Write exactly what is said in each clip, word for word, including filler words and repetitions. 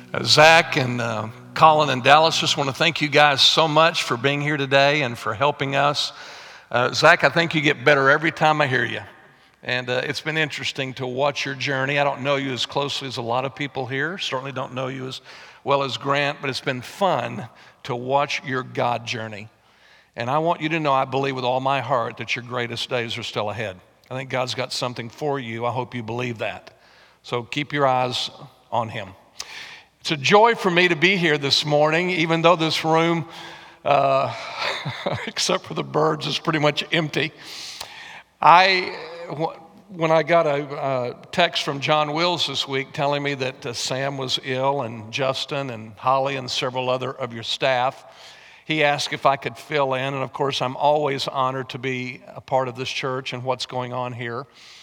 Uh, Zach and uh, Colin and Dallas, just want to thank you guys so much for being here today and for helping us. Uh, Zach, I think you get better every time I hear you. And uh, it's been interesting to watch your journey. I don't know you as closely as a lot of people here. Certainly don't know you as well as Grant, but it's been fun to watch your God journey. And I want you to know, I believe with all my heart that your greatest days are still ahead. I think God's got something for you. I hope you believe that. So keep your eyes on Him. It's a joy for me to be here this morning, even though this room, uh, except for the birds, is pretty much empty. I, when I got a uh, text from John Wills this week telling me that uh, Sam was ill and Justin and Holly and several other of your staff, he asked if I could fill in. And of course, I'm always honored to be a part of this church and what's going on here.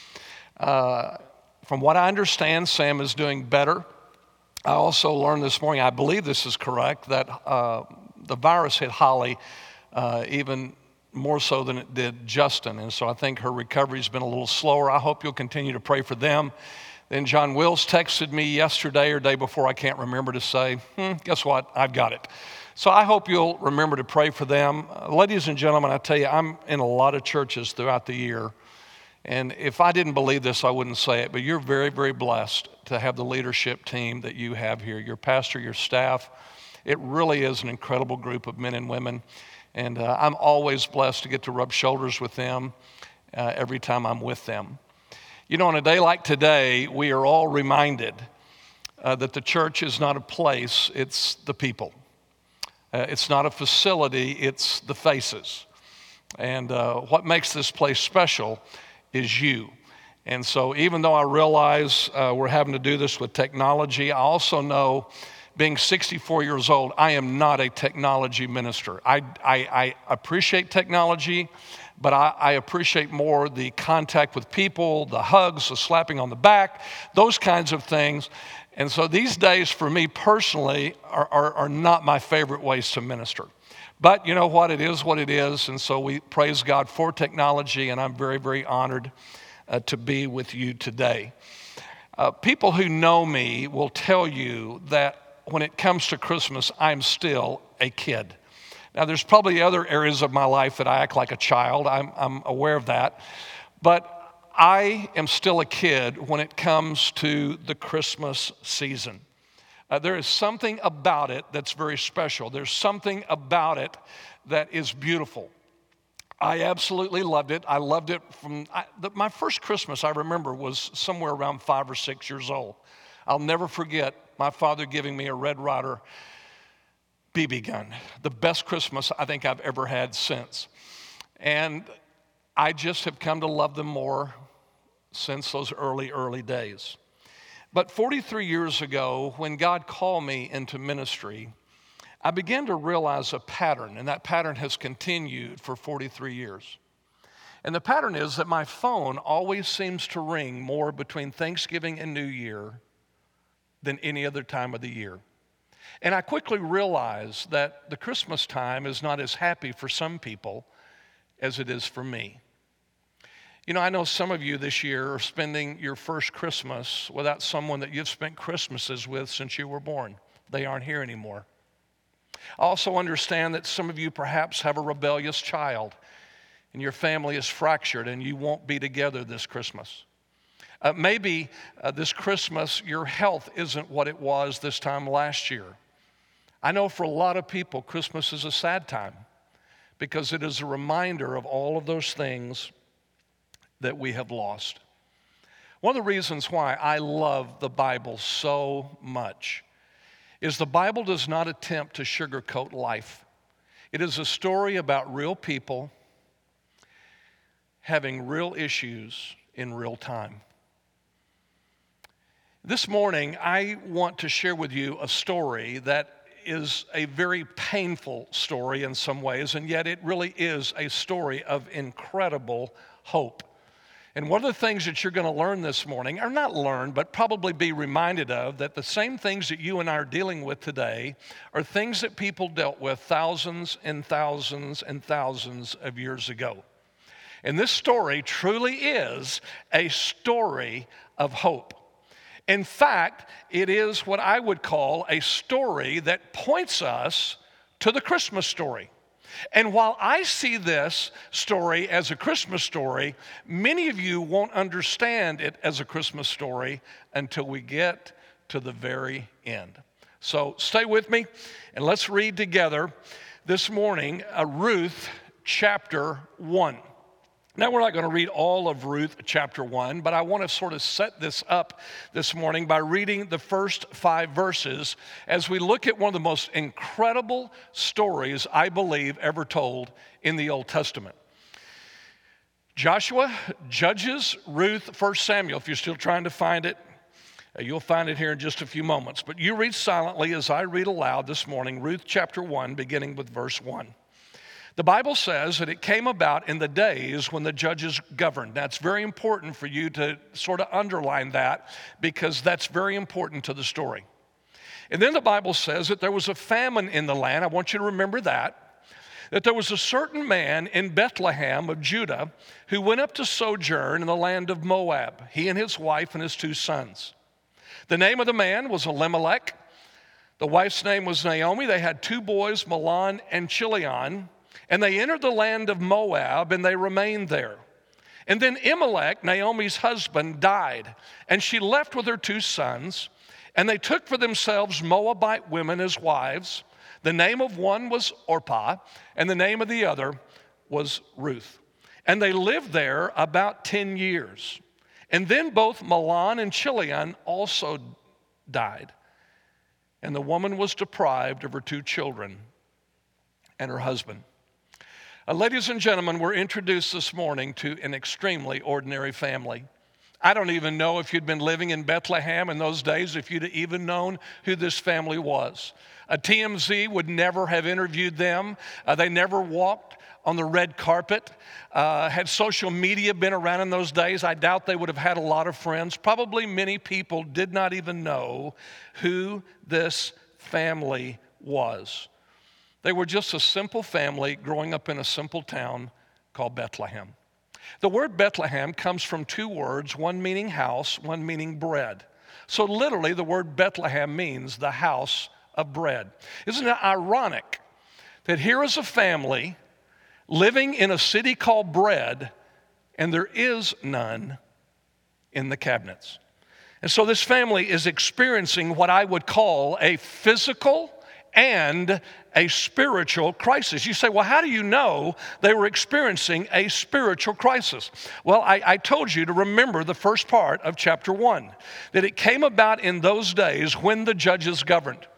Uh, from what I understand, Sam is doing better. I also learned this morning, I believe this is correct, that uh, the virus hit Holly uh, even more so than it did Justin. And so I think her recovery's been a little slower. I hope you'll continue to pray for them. Then John Wills texted me yesterday or day before, I can't remember, to say, hmm, guess what, I've got it. So I hope you'll remember to pray for them. Uh, ladies and gentlemen, I tell you, I'm in a lot of churches throughout the year. And if I didn't believe this, I wouldn't say it, but you're very, very blessed to have the leadership team that you have here, your pastor, your staff. It really is an incredible group of men and women. And uh, I'm always blessed to get to rub shoulders with them uh, every time I'm with them. You know, on a day like today, we are all reminded uh, that the church is not a place, it's the people. Uh, it's not a facility, it's the faces. And uh, what makes this place special is you. And so even though I realize uh, we're having to do this with technology, I also know, being sixty-four years old, I am not a technology minister. I, I, I appreciate technology, but I, I appreciate more the contact with people, the hugs, the slapping on the back, those kinds of things. And so these days for me personally are, are, are not my favorite ways to minister. But you know what, it is what it is, and so we praise God for technology, and I'm very, very honored uh, to be with you today. Uh, people who know me will tell you that when it comes to Christmas, I'm still a kid. Now, there's probably other areas of my life that I act like a child. I'm, I'm aware of that. But I am still a kid when it comes to the Christmas season. Uh, there is something about it that's very special. There's something about it that is beautiful. I absolutely loved it. I loved it from, I, the, my first Christmas I remember was somewhere around five or six years old. I'll never forget my father giving me a Red Ryder B B gun. The best Christmas I think I've ever had since. And I just have come to love them more since those early, early days. But forty-three years ago, when God called me into ministry, I began to realize a pattern, and that pattern has continued for forty-three years. And the pattern is that my phone always seems to ring more between Thanksgiving and New Year than any other time of the year. And I quickly realized that the Christmas time is not as happy for some people as it is for me. You know, I know some of you this year are spending your first Christmas without someone that you've spent Christmases with since you were born. They aren't here anymore. I also understand that some of you perhaps have a rebellious child and your family is fractured and you won't be together this Christmas. Uh, maybe uh, this Christmas your health isn't what it was this time last year. I know for a lot of people Christmas is a sad time because it is a reminder of all of those things that we have lost. One of the reasons why I love the Bible so much is the Bible does not attempt to sugarcoat life. It is a story about real people having real issues in real time. This morning, I want to share with you a story that is a very painful story in some ways, and yet it really is a story of incredible hope. And one of the things that you're going to learn this morning, or not learn, but probably be reminded of, that the same things that you and I are dealing with today are things that people dealt with thousands and thousands and thousands of years ago. And this story truly is a story of hope. In fact, it is what I would call a story that points us to the Christmas story. And while I see this story as a Christmas story, many of you won't understand it as a Christmas story until we get to the very end. So stay with me and let's read together this morning uh, Ruth chapter one. Now, we're not going to read all of Ruth chapter one, but I want to sort of set this up this morning by reading the first five verses as we look at one of the most incredible stories, I believe, ever told in the Old Testament. Joshua, Judges, Ruth, First Samuel. If you're still trying to find it, you'll find it here in just a few moments. But you read silently as I read aloud this morning, Ruth chapter one, beginning with verse one. The Bible says that it came about in the days when the judges governed. That's very important for you to sort of underline that because that's very important to the story. And then the Bible says that there was a famine in the land. I want you to remember that. That there was a certain man in Bethlehem of Judah who went up to sojourn in the land of Moab, he and his wife and his two sons. The name of the man was Elimelech. The wife's name was Naomi. They had two boys, Mahlon and Chilion. And they entered the land of Moab, and they remained there. And then Elimelech, Naomi's husband, died, and she left with her two sons, and they took for themselves Moabite women as wives. The name of one was Orpah, and the name of the other was Ruth. And they lived there about ten years. And then both Mahlon and Chilion also died, and the woman was deprived of her two children and her husband. Uh, ladies and gentlemen, we're introduced this morning to an extremely ordinary family. I don't even know if you'd been living in Bethlehem in those days, if you'd even known who this family was. Uh, T M Z would never have interviewed them. Uh, they never walked on the red carpet. Uh, had social media been around in those days, I doubt they would have had a lot of friends. Probably many people did not even know who this family was. They were just a simple family growing up in a simple town called Bethlehem. The word Bethlehem comes from two words, one meaning house, one meaning bread. So literally the word Bethlehem means the house of bread. Isn't it ironic that here is a family living in a city called Bread, and there is none in the cabinets? And so this family is experiencing what I would call a physical and a spiritual crisis. You say, well, how do you know they were experiencing a spiritual crisis? Well, I, I told you to remember the first part of chapter one, that it came about in those days when the judges governed.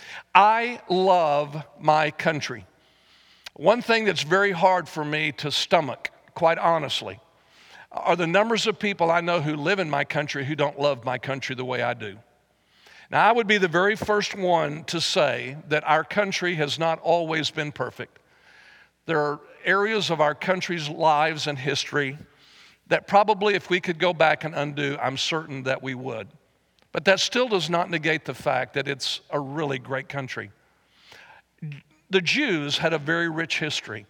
I love my country. One thing that's very hard for me to stomach, quite honestly, are the numbers of people I know who live in my country who don't love my country the way I do. Now, I would be the very first one to say that our country has not always been perfect. There are areas of our country's lives and history that probably if we could go back and undo, I'm certain that we would. But that still does not negate the fact that it's a really great country. The Jews had a very rich history.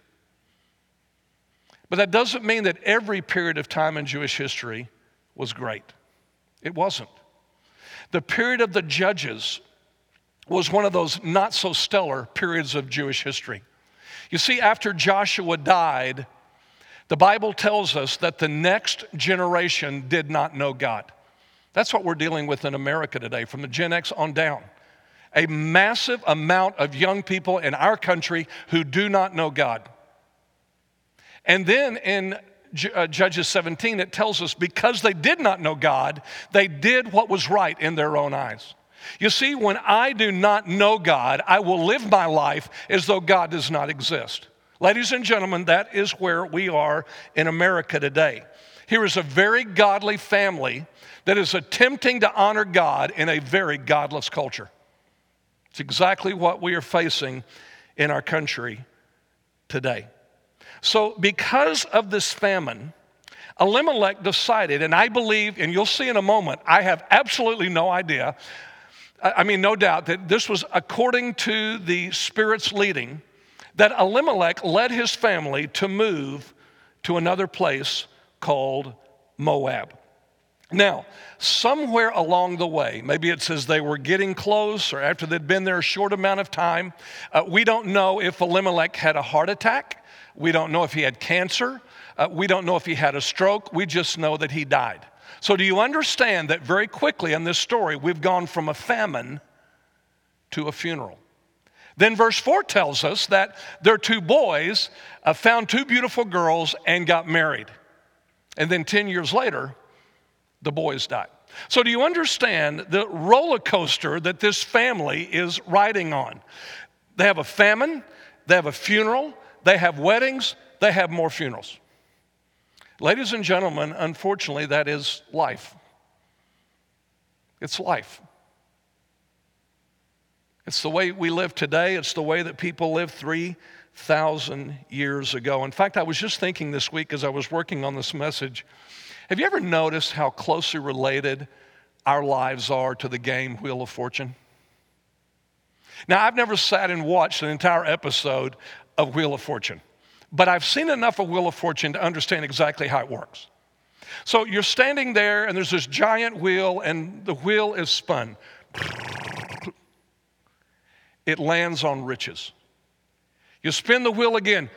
But that doesn't mean that every period of time in Jewish history was great. It wasn't. The period of the Judges was one of those not so stellar periods of Jewish history. You see, after Joshua died, the Bible tells us that the next generation did not know God. That's what we're dealing with in America today, from the Gen X on down. A massive amount of young people in our country who do not know God. And then in Judges seventeen, it tells us because they did not know God, they did what was right in their own eyes. You see, when I do not know God, I will live my life as though God does not exist. Ladies and gentlemen, that is where we are in America today. Here is a very godly family that is attempting to honor God in a very godless culture. It's exactly what we are facing in our country today. So because of this famine, Elimelech decided, and I believe, and you'll see in a moment, I have absolutely no idea, I mean, no doubt that this was according to the Spirit's leading, that Elimelech led his family to move to another place called Moab. Now, somewhere along the way, maybe it says they were getting close or after they'd been there a short amount of time, uh, we don't know if Elimelech had a heart attack. We don't know if he had cancer. Uh, we don't know if he had a stroke. We just know that he died. So do you understand that very quickly in this story, we've gone from a famine to a funeral? Then verse four tells us that their two boys uh, found two beautiful girls and got married. And then ten years later, the boys died. So do you understand the roller coaster that this family is riding on? They have a famine, they have a funeral, they have weddings, they have more funerals. Ladies and gentlemen, unfortunately, that is life. It's life. It's the way we live today. It's the way that people lived three thousand years ago. In fact, I was just thinking this week as I was working on this message, have you ever noticed how closely related our lives are to the game Wheel of Fortune? Now, I've never sat and watched an entire episode of Wheel of Fortune, but I've seen enough of Wheel of Fortune to understand exactly how it works. So you're standing there, and there's this giant wheel, and the wheel is spun. It lands on riches. You spin the wheel again,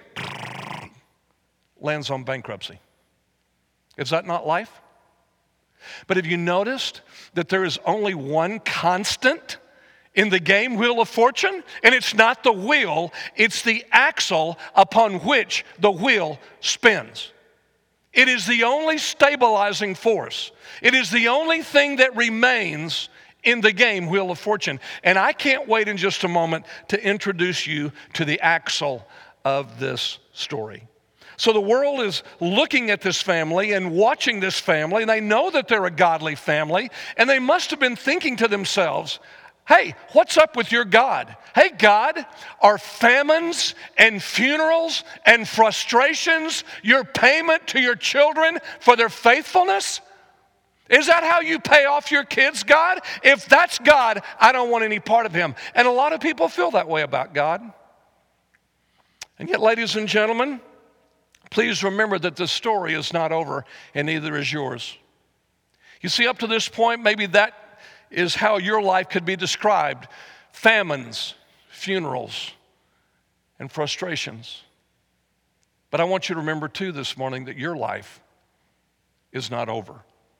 lands on bankruptcy. Is that not life? But have you noticed that there is only one constant in the game Wheel of Fortune? And it's not the wheel, it's the axle upon which the wheel spins. It is the only stabilizing force. It is the only thing that remains in the game Wheel of Fortune. And I can't wait in just a moment to introduce you to the axle of this story. So the world is looking at this family and watching this family, and they know that they're a godly family, and they must have been thinking to themselves, hey, what's up with your God? Hey, God, are famines and funerals and frustrations your payment to your children for their faithfulness? Is that how you pay off your kids, God? If that's God, I don't want any part of him. And a lot of people feel that way about God. And yet, ladies and gentlemen, please remember that this story is not over, and neither is yours. You see, up to this point, maybe that is how your life could be described. Famines, funerals, and frustrations. But I want you to remember, too, this morning that your life is not over.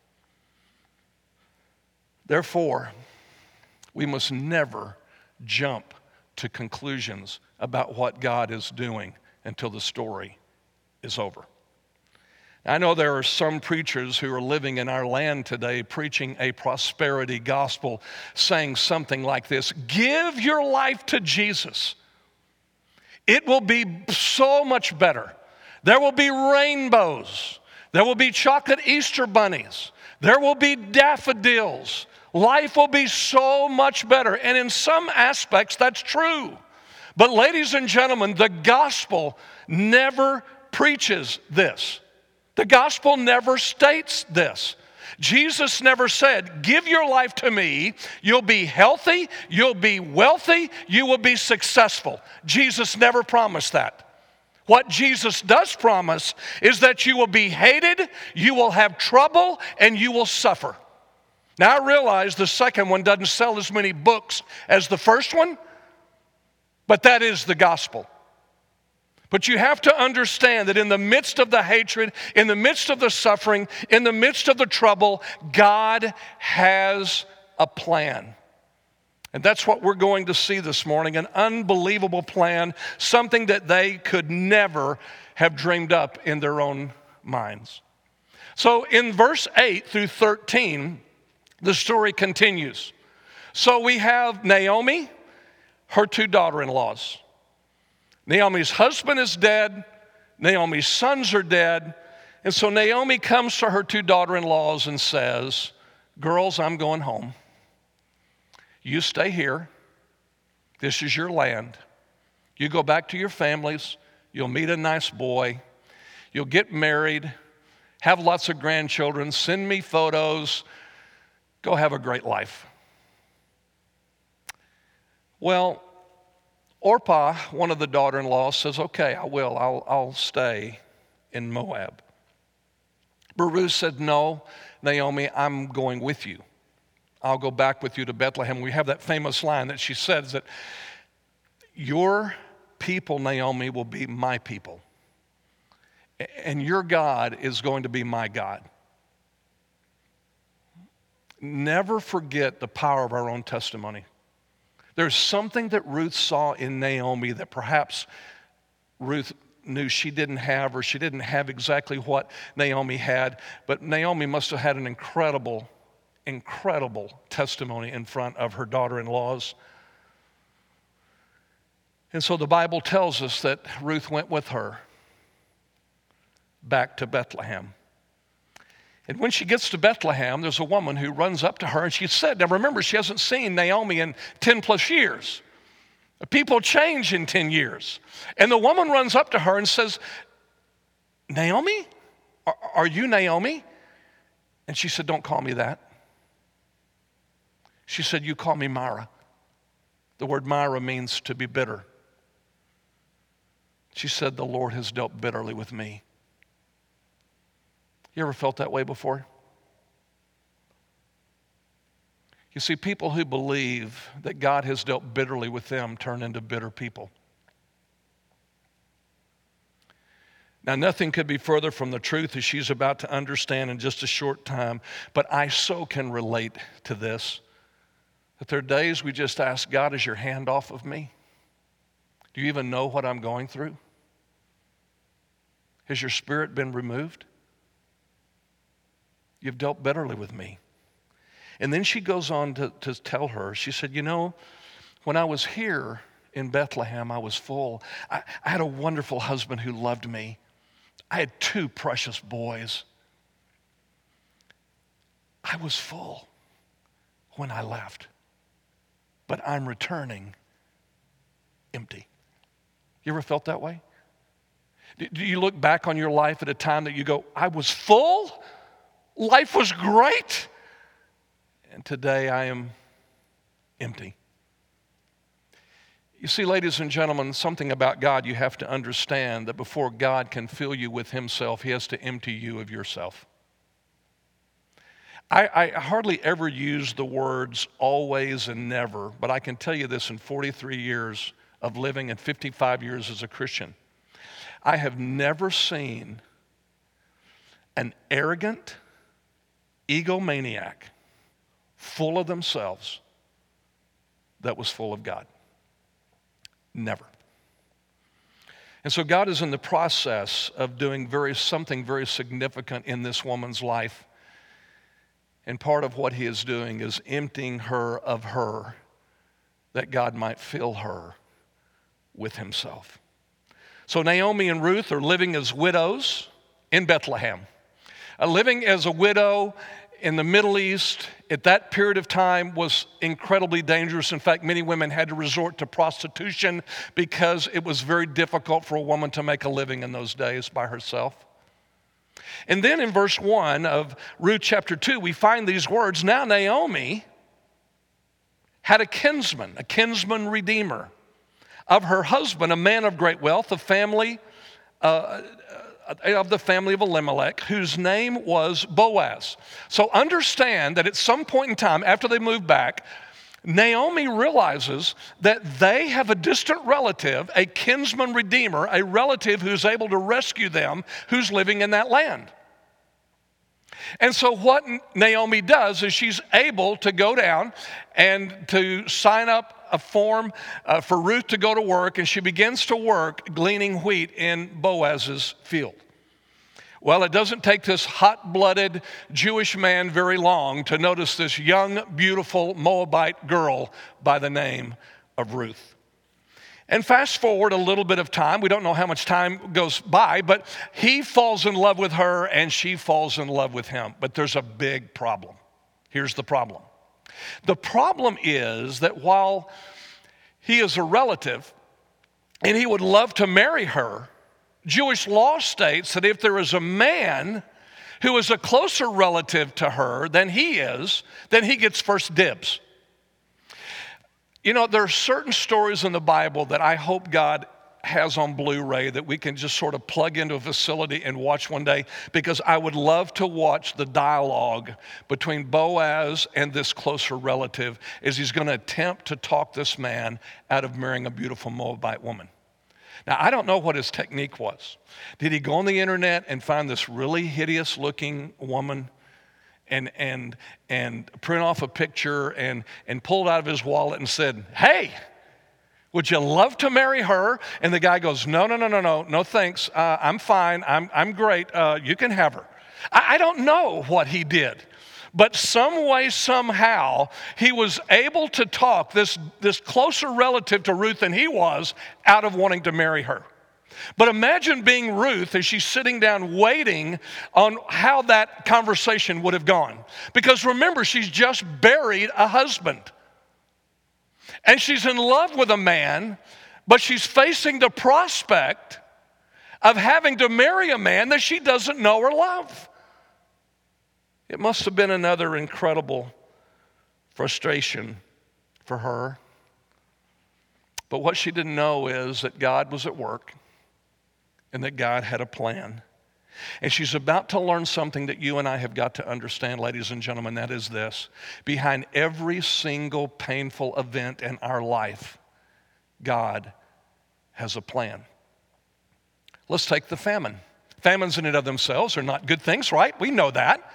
Therefore, we must never jump to conclusions about what God is doing until the story is over. I know there are some preachers who are living in our land today preaching a prosperity gospel, saying something like this: give your life to Jesus. It will be so much better. There will be rainbows. There will be chocolate Easter bunnies. There will be daffodils. Life will be so much better. And in some aspects, that's true. But ladies and gentlemen, the gospel never preaches this. The gospel never states this. Jesus never said, give your life to me, you'll be healthy, you'll be wealthy, you will be successful. Jesus never promised that. What Jesus does promise is that you will be hated, you will have trouble, and you will suffer. Now I realize the second one doesn't sell as many books as the first one, but that is the gospel. But you have to understand that in the midst of the hatred, in the midst of the suffering, in the midst of the trouble, God has a plan. And that's what we're going to see this morning, an unbelievable plan, something that they could never have dreamed up in their own minds. So in verse eight through thirteen, the story continues. So we have Naomi, her two daughter-in-laws. Naomi's husband is dead. Naomi's sons are dead. And so Naomi comes to her two daughter-in-laws and says, girls, I'm going home. You stay here. This is your land. You go back to your families. You'll meet a nice boy. You'll get married, have lots of grandchildren, send me photos. Go have a great life. Well, Orpah, one of the daughter-in-laws, says, okay, I will. I'll, I'll stay in Moab. But Ruth said, no, Naomi, I'm going with you. I'll go back with you to Bethlehem. We have that famous line that she says that your people, Naomi, will be my people. And your God is going to be my God. Never forget the power of our own testimony. There's something that Ruth saw in Naomi that perhaps Ruth knew she didn't have, or she didn't have exactly what Naomi had, but Naomi must have had an incredible, incredible testimony in front of her daughter-in-laws. And so the Bible tells us that Ruth went with her back to Bethlehem. And when she gets to Bethlehem, there's a woman who runs up to her, and she said, now remember, she hasn't seen Naomi in ten plus years. People change in ten years. And the woman runs up to her and says, Naomi? Are, are you Naomi? And she said, don't call me that. She said, you call me Mara. The word Mara means to be bitter. She said, the Lord has dealt bitterly with me. You ever felt that way before? You see, people who believe that God has dealt bitterly with them turn into bitter people. Now, nothing could be further from the truth, as she's about to understand in just a short time, but I so can relate to this, that there are days we just ask, God, is your hand off of me? Do you even know what I'm going through? Has your spirit been removed? You've dealt bitterly with me. And then she goes on to, to tell her, she said, you know, when I was here in Bethlehem, I was full. I, I had a wonderful husband who loved me. I had two precious boys. I was full when I left, but I'm returning empty. You ever felt that way? Do you look back on your life at a time that you go, I was full? Life was great. And today I am empty. You see, ladies and gentlemen, something about God you have to understand, that before God can fill you with himself, he has to empty you of yourself. I, I hardly ever use the words always and never, but I can tell you this, in forty-three years of living and fifty-five years as a Christian, I have never seen an arrogant egomaniac full of themselves that was full of God. Never. And so God is in the process of doing very something very significant in this woman's life. And part of what he is doing is emptying her of her, that God might fill her with himself. So Naomi and Ruth are living as widows in Bethlehem. Uh, living as a widow in the Middle East at that period of time was incredibly dangerous. In fact, many women had to resort to prostitution because it was very difficult for a woman to make a living in those days by herself. And then in verse one of Ruth chapter two, we find these words, now Naomi had a kinsman, a kinsman redeemer of her husband, a man of great wealth, a family uh, of the family of Elimelech, whose name was Boaz. So understand that at some point in time, after they moved back, Naomi realizes that they have a distant relative, a kinsman redeemer, a relative who's able to rescue them, who's living in that land. And so what Naomi does is she's able to go down and to sign up a form uh, for Ruth to go to work, and she begins to work gleaning wheat in Boaz's field. Well, it doesn't take this hot-blooded Jewish man very long to notice this young, beautiful Moabite girl by the name of Ruth. And fast forward a little bit of time, we don't know how much time goes by, but he falls in love with her and she falls in love with him. But there's a big problem. Here's the problem. The problem is that while he is a relative and he would love to marry her, Jewish law states that if there is a man who is a closer relative to her than he is, then he gets first dibs. You know, there are certain stories in the Bible that I hope God has on Blu-ray that we can just sort of plug into a facility and watch one day, because I would love to watch the dialogue between Boaz and this closer relative as he's going to attempt to talk this man out of marrying a beautiful Moabite woman. Now, I don't know what his technique was. Did he go on the internet and find this really hideous looking woman and and and print off a picture and, and pull it out of his wallet and said, "Hey, would you love to marry her?" And the guy goes, "No, no, no, no, no, no thanks. Uh, I'm fine. I'm, I'm great. Uh, you can have her." I, I don't know what he did. But some way, somehow, he was able to talk this, this closer relative to Ruth than he was out of wanting to marry her. But imagine being Ruth as she's sitting down waiting on how that conversation would have gone. Because remember, she's just buried a husband. And she's in love with a man, but she's facing the prospect of having to marry a man that she doesn't know or love. It must have been another incredible frustration for her. But what she didn't know is that God was at work and that God had a plan. And she's about to learn something that you and I have got to understand, ladies and gentlemen. That is this: behind every single painful event in our life, God has a plan. Let's take the famine. Famines in and of themselves are not good things, right? We know that.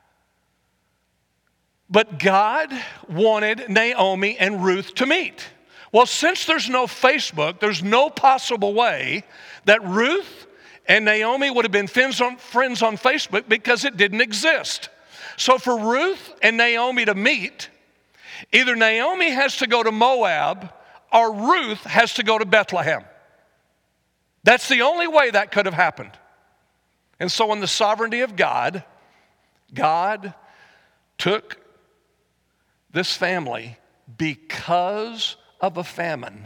But God wanted Naomi and Ruth to meet. Well, since there's no Facebook, there's no possible way that Ruth and Naomi would have been friends on, friends on Facebook, because it didn't exist. So for Ruth and Naomi to meet, either Naomi has to go to Moab or Ruth has to go to Bethlehem. That's the only way that could have happened. And so in the sovereignty of God, God took this family, because of a famine,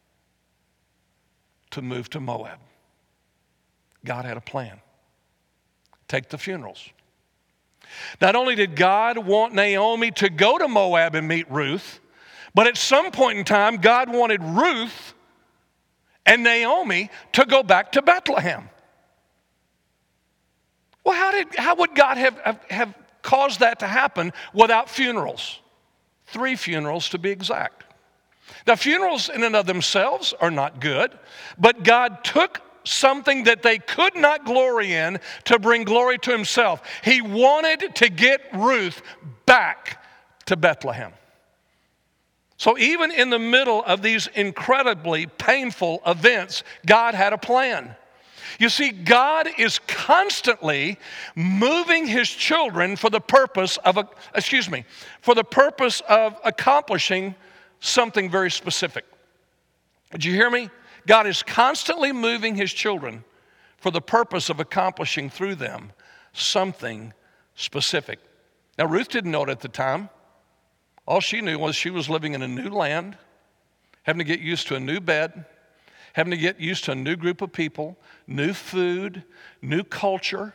to move to Moab. God had a plan. Take the funerals. Not only did God want Naomi to go to Moab and meet Ruth, but at some point in time, God wanted Ruth and Naomi to go back to Bethlehem. Well, how did how would God have, have, have caused that to happen without funerals? Three funerals to be exact. Now, funerals in and of themselves are not good, but God took something that they could not glory in to bring glory to himself. He wanted to get Ruth back to Bethlehem. So even in the middle of these incredibly painful events, God had a plan. You see, God is constantly moving his children for the purpose of, a, excuse me, for the purpose of accomplishing something very specific. Did you hear me? God is constantly moving his children for the purpose of accomplishing through them something specific. Now, Ruth didn't know it at the time. All she knew was she was living in a new land, having to get used to a new bed, having to get used to a new group of people, new food, new culture,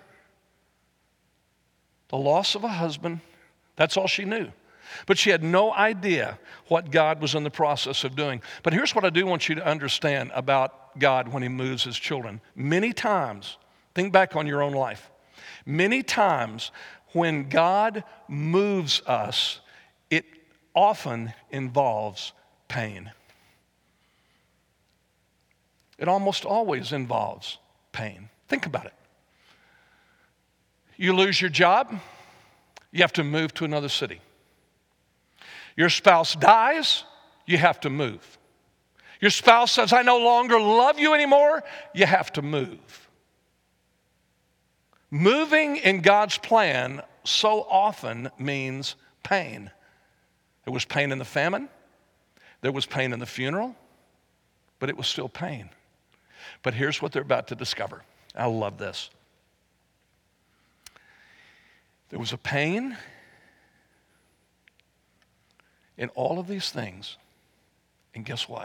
the loss of a husband. That's all she knew. But she had no idea what God was in the process of doing. But here's what I do want you to understand about God when he moves his children. Many times, think back on your own life. Many times when God moves us, it often involves pain. It almost always involves pain. Think about it. You lose your job, you have to move to another city. Your spouse dies, you have to move. Your spouse says, "I no longer love you anymore," you have to move. Moving in God's plan so often means pain. There was pain in the famine, there was pain in the funeral, but it was still pain. But here's what they're about to discover. I love this. There was a pain in all of these things. And guess what?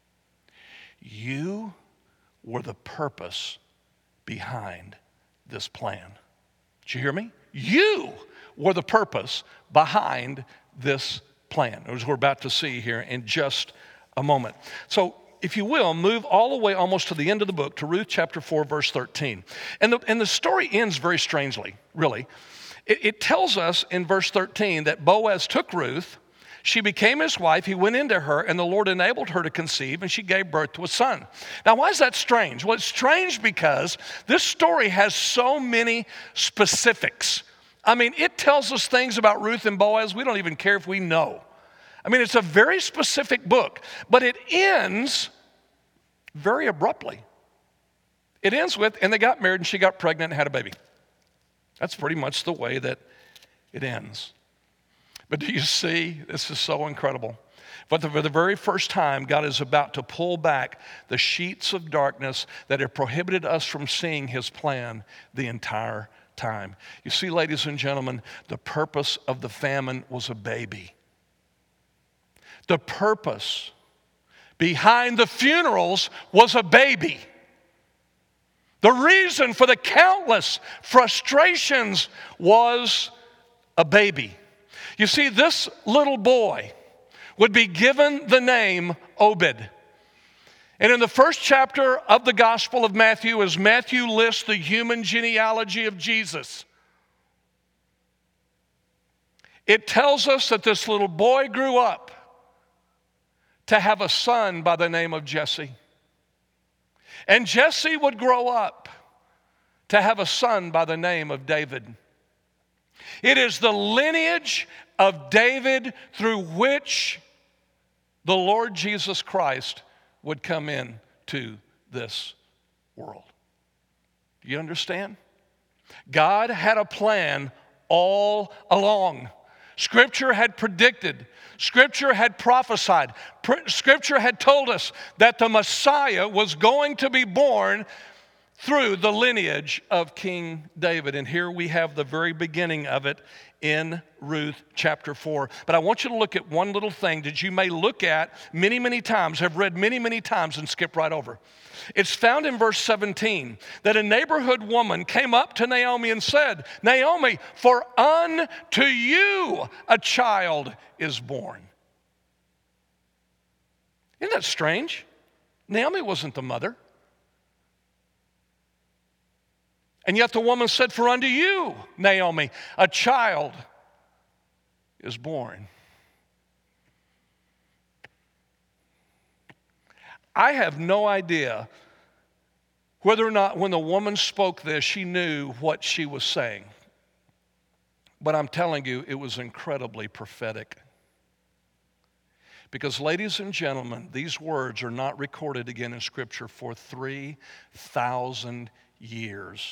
You were the purpose behind this plan. Did you hear me? You were the purpose behind this plan, as we're about to see here in just a moment. So if you will, move all the way almost to the end of the book, to Ruth chapter four, verse thirteen. And the, and the story ends very strangely, really. It, it tells us in verse thirteen that Boaz took Ruth, she became his wife, he went into her, and the Lord enabled her to conceive, and she gave birth to a son. Now, why is that strange? Well, it's strange because this story has so many specifics. I mean, it tells us things about Ruth and Boaz we don't even care if we know. I mean, it's a very specific book, but it ends very abruptly. It ends with, and they got married, and she got pregnant and had a baby. That's pretty much the way that it ends. But do you see, this is so incredible. But for the very first time, God is about to pull back the sheets of darkness that have prohibited us from seeing his plan the entire time. You see, ladies and gentlemen, the purpose of the famine was a baby. The purpose behind the funerals was a baby. The reason for the countless frustrations was a baby. You see, this little boy would be given the name Obed. And in the first chapter of the Gospel of Matthew, as Matthew lists the human genealogy of Jesus, it tells us that this little boy grew up to have a son by the name of Jesse. And Jesse would grow up to have a son by the name of David. It is the lineage of David through which the Lord Jesus Christ would come into this world. Do you understand? God had a plan all along. Scripture had predicted, Scripture had prophesied, Scripture had told us that the Messiah was going to be born through the lineage of King David. And here we have the very beginning of it in Ruth chapter four. But I want you to look at one little thing that you may look at many, many times, have read many, many times and skip right over. It's found in verse seventeen that a neighborhood woman came up to Naomi and said, Naomi, for unto you a child is born. Isn't that strange? Naomi wasn't the mother. And yet the woman said, for unto you, Naomi, a child is born. I have no idea whether or not when the woman spoke this, she knew what she was saying. But I'm telling you, it was incredibly prophetic. Because, ladies and gentlemen, these words are not recorded again in Scripture for three thousand years.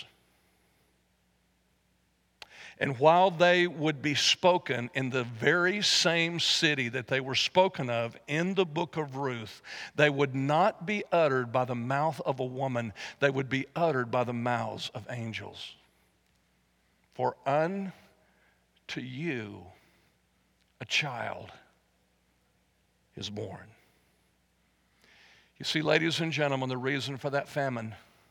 And while they would be spoken in the very same city that they were spoken of in the book of Ruth, they would not be uttered by the mouth of a woman. They would be uttered by the mouths of angels. For unto you a child is born. You see, ladies and gentlemen, the reason for that famine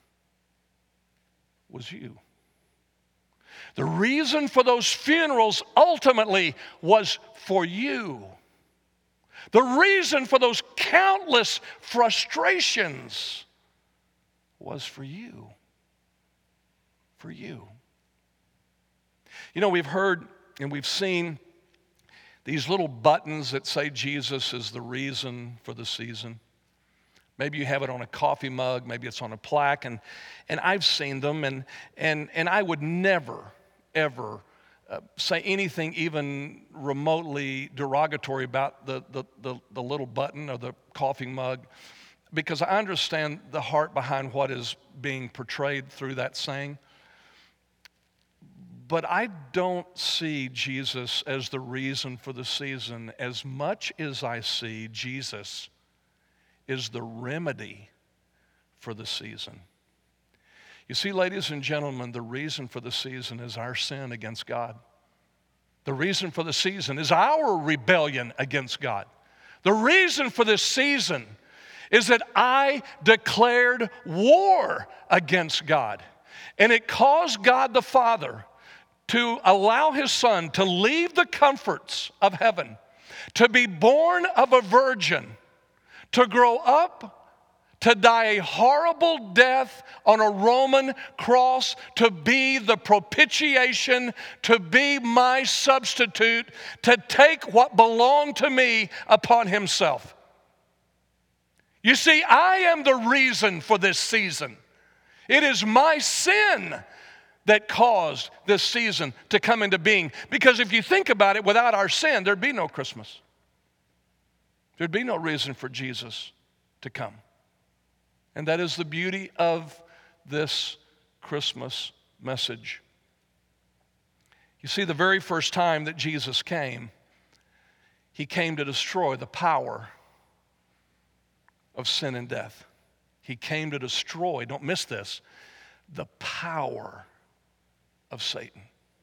was you. The reason for those funerals ultimately was for you. The reason for those countless frustrations was for you. For you. You know, we've heard and we've seen these little buttons that say Jesus is the reason for the season. Maybe you have it on a coffee mug, maybe it's on a plaque, and, and I've seen them, and, and, and I would never, ever uh, say anything even remotely derogatory about the, the, the, the little button or the coffee mug, because I understand the heart behind what is being portrayed through that saying. But I don't see Jesus as the reason for the season as much as I see Jesus is the remedy for the season. You see, ladies and gentlemen, the reason for the season is our sin against God. The reason for the season is our rebellion against God. The reason for this season is that I declared war against God. And it caused God the Father to allow his Son to leave the comforts of heaven, to be born of a virgin, to grow up to die a horrible death on a Roman cross, to be the propitiation, to be my substitute, to take what belonged to me upon himself. You see, I am the reason for this season. It is my sin that caused this season to come into being. Because if you think about it, without our sin, there'd be no Christmas. There'd be no reason for Jesus to come. And that is the beauty of this Christmas message. You see, the very first time that Jesus came, he came to destroy the power of sin and death. He came to destroy, don't miss this, the power of Satan.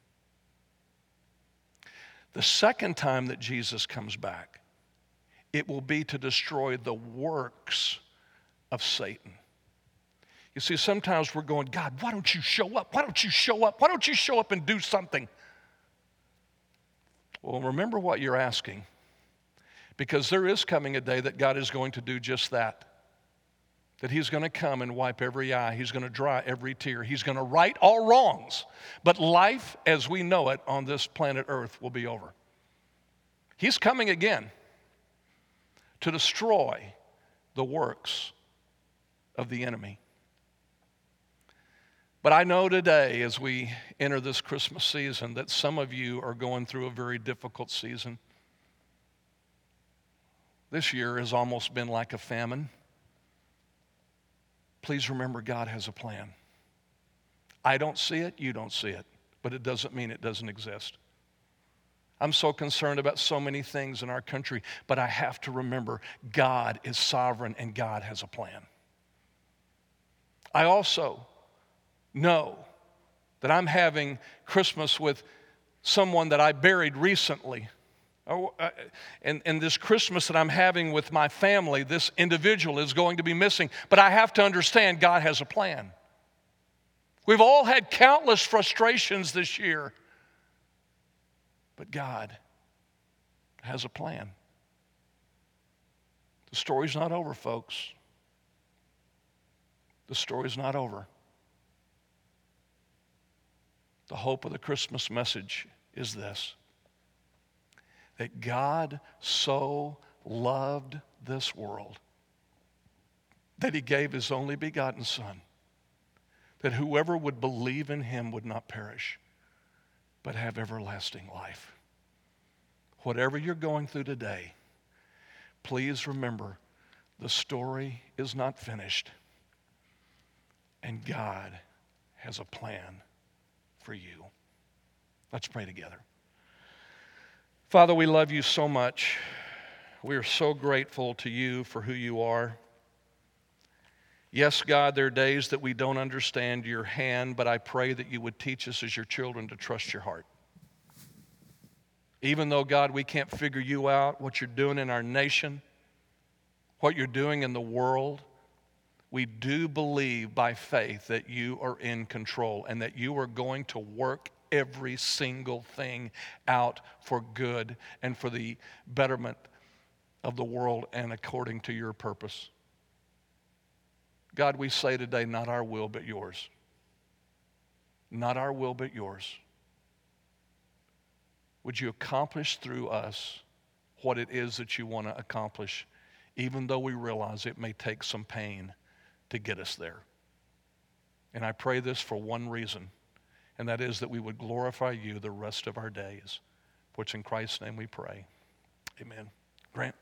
The second time that Jesus comes back, it will be to destroy the works of Satan. You see, sometimes we're going, God, why don't you show up? Why don't you show up? Why don't you show up and do something? Well, remember what you're asking, because there is coming a day that God is going to do just that. That he's going to come and wipe every eye. He's going to dry every tear. He's going to right all wrongs. But life as we know it on this planet Earth will be over. He's coming again to destroy the works of the enemy. But I know today, as we enter this Christmas season, that some of you are going through a very difficult season. This year has almost been like a famine. Please remember, God has a plan. I don't see it, you don't see it, but it doesn't mean it doesn't exist. I'm so concerned about so many things in our country, but I have to remember God is sovereign and God has a plan. I also know that I'm having Christmas with someone that I buried recently. And, and this Christmas that I'm having with my family, this individual is going to be missing. But I have to understand God has a plan. We've all had countless frustrations this year. But God has a plan. The story's not over, folks. The story's not over. The hope of the Christmas message is this: that God so loved this world that he gave his only begotten Son, that whoever would believe in him would not perish, but have everlasting life. Whatever you're going through today, please remember the story is not finished, and God has a plan for you. Let's pray together. Father, we love you so much. We are so grateful to you for who you are. Yes, God, there are days that we don't understand your hand, but I pray that you would teach us as your children to trust your heart. Even though, God, we can't figure you out, what you're doing in our nation, what you're doing in the world, we do believe by faith that you are in control and that you are going to work every single thing out for good and for the betterment of the world and according to your purpose. God, we say today, not our will but yours. Not our will but yours. Would you accomplish through us what it is that you want to accomplish, even though we realize it may take some pain to get us there. And I pray this for one reason, and that is that we would glorify you the rest of our days, which in Christ's name we pray. Amen. Grant.